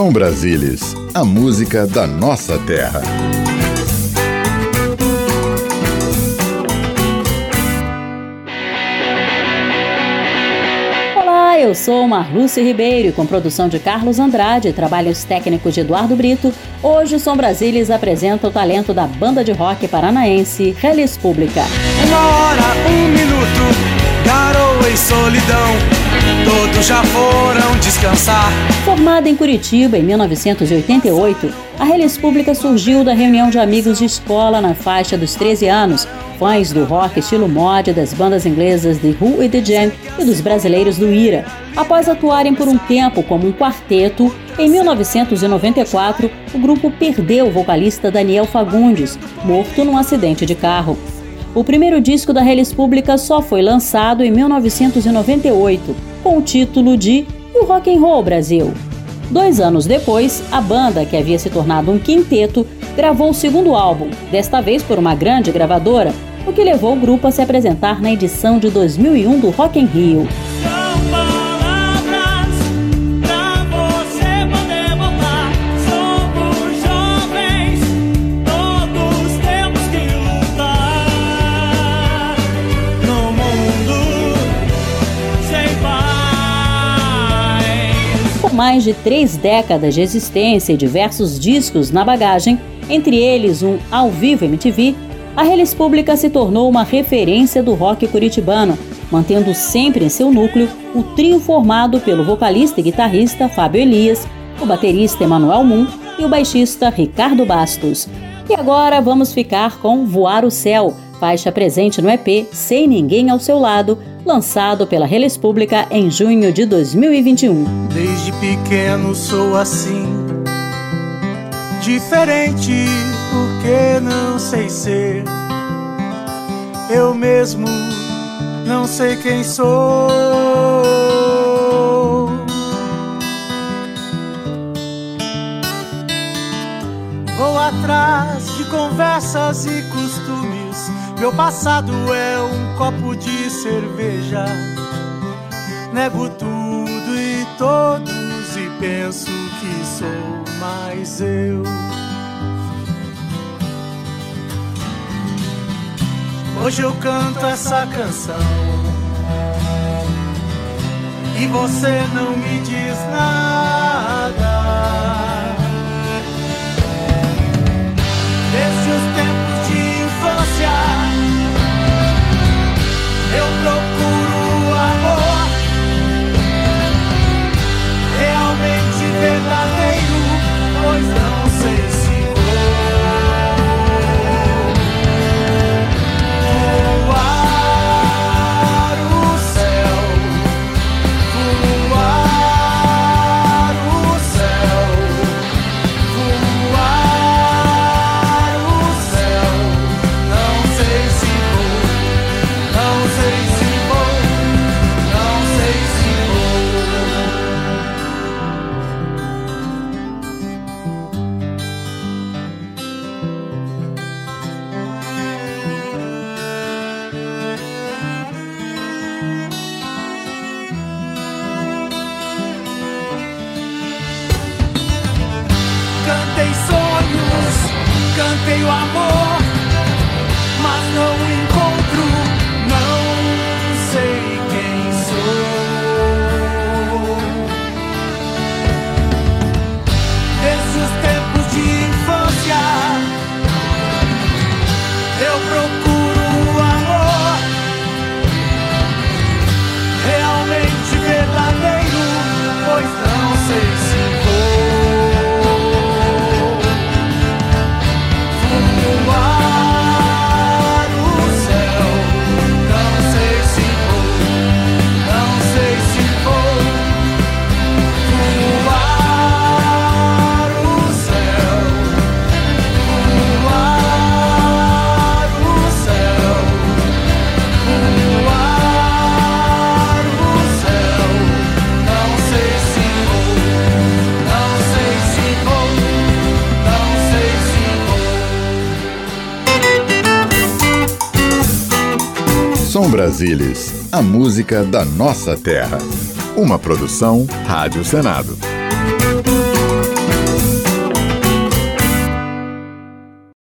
Som Brasilis, a música da nossa terra. Olá, eu sou Marlúcia Ribeiro e com produção de Carlos Andrade e trabalhos técnicos de Eduardo Brito, hoje o Som Brasilis apresenta o talento da banda de rock paranaense Relis Publica. 1 hora, 1 minuto, garoa e solidão, todos já foram descansar. Formada em Curitiba em 1988, a Relis Publica surgiu da reunião de amigos de escola na faixa dos 13 anos, fãs do rock estilo mod das bandas inglesas The Who e The Jam e dos brasileiros do Ira. Após atuarem por um tempo como um quarteto, em 1994 o grupo perdeu o vocalista Daniel Fagundes, morto num acidente de carro. O primeiro disco da Relis Publica só foi lançado em 1998, com o título de E o Rock and Roll Brasil. 2 anos depois, a banda, que havia se tornado um quinteto, gravou o segundo álbum, desta vez por uma grande gravadora, o que levou o grupo a se apresentar na edição de 2001 do Rock in Rio. Mais de 3 décadas de existência e diversos discos na bagagem, entre eles um Ao Vivo MTV, a Relis Publica se tornou uma referência do rock curitibano, mantendo sempre em seu núcleo o trio formado pelo vocalista e guitarrista Fábio Elias, o baterista Emanuel Moon e o baixista Ricardo Bastos. E agora vamos ficar com Voar o Céu, faixa presente no EP Sem Ninguém ao Seu Lado, lançado pela Relis Publica em junho de 2021. Desde pequeno sou assim, diferente porque não sei ser. Eu mesmo não sei quem sou. Vou atrás de conversas e costumes. Meu passado é um copo de cerveja. Nego tudo e todos e penso que sou mais eu. Hoje eu canto essa canção e você não me diz nada. Desde os tempos de infância eu procuro amor realmente verdadeiro, pois não sei se vou voar o céu, voar o céu, voar o céu. Não sei se vou, não sei se vou, não sei se cantei sonhos, cantei o amor, mas não encontro, não sei quem sou. Desde os tempos de infância eu procuro amor realmente verdadeiro, pois não sei se vou voar o céu. Não sei se vou, não sei se vou voar o céu, voar o céu, voar o céu. Não sei se vou, não sei se vou, não sei se vou. Som Brasilis, a música da nossa terra. Uma produção Rádio Senado.